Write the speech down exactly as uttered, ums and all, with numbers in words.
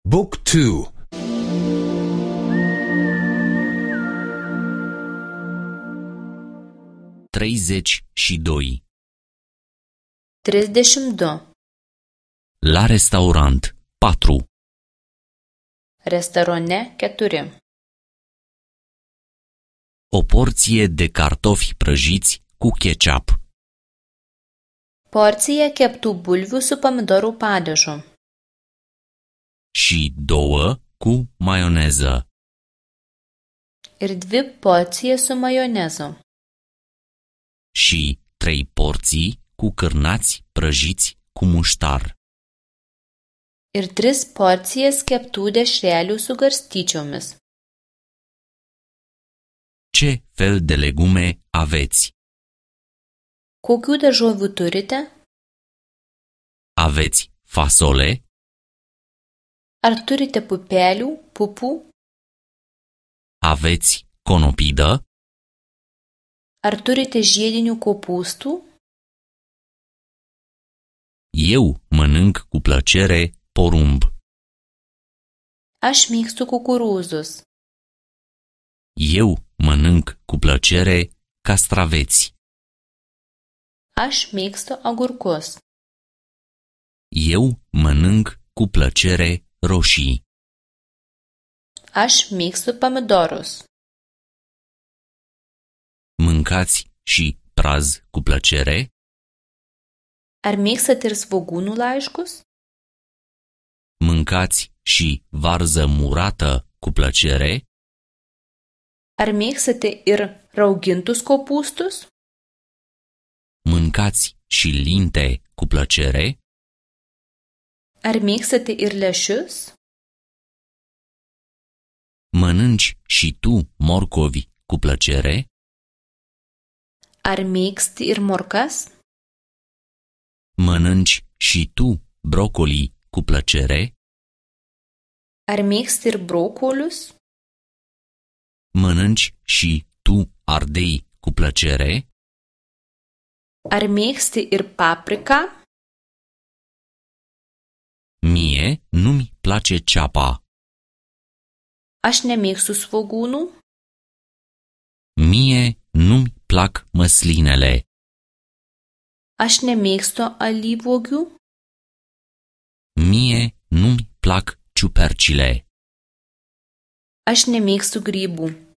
Book two. treizeci și doi. trisdešimt du. La restaurant patru. Restorane keturi. O porție de cartofi prăjiți cu ketchup. Porcija keptų bulvių su pomidorų padažu. Și două cu maioneză. Ir dvi porcijas su majonezu. Și trei porții cu cârnați prăjiți cu muștar. Ir tris porcijas keptų dešrelių su garstyčiomis. Ce fel de legume aveți? Kokių daržovių turite? Aveți fasole? Ar turite pupelių, pupų? Aveți conopidă? Ar turite žiedinių kopūstų? Eu mănânc cu plăcere porumb. Aš mėgstu kukurūzus. Eu mănânc cu plăcere castraveți. Aš mėgstu agurkus. Eu mănânc cu plăcere roșii. Aš mėgstu pomidorus. Mâncați și praz cu plăcere? Ar mėgstate ir svogūnų laiškus? Mâncați și varză murată cu plăcere? Ar mėgstate ir raugintus kopūstus? Mâncați și linte cu plăcere? Ar mėgstate ir lęšius? Mănânci și tu morcovi cu plăcere? Ar mėgsti ir morkas? Mănânci și tu brocoli cu plăcere? Ar mėgsti ir brokolius? Mănânci și tu ardei cu plăcere? Ar mėgsti ir papriką? Mie nu-mi place ceapa. Aš nemėgstu svogūnų. Mie nu-mi plac măslinele. Aš nemėgstu alyvuogių. Mie nu-mi plac ciupercile. Aš nemėgstu grybų.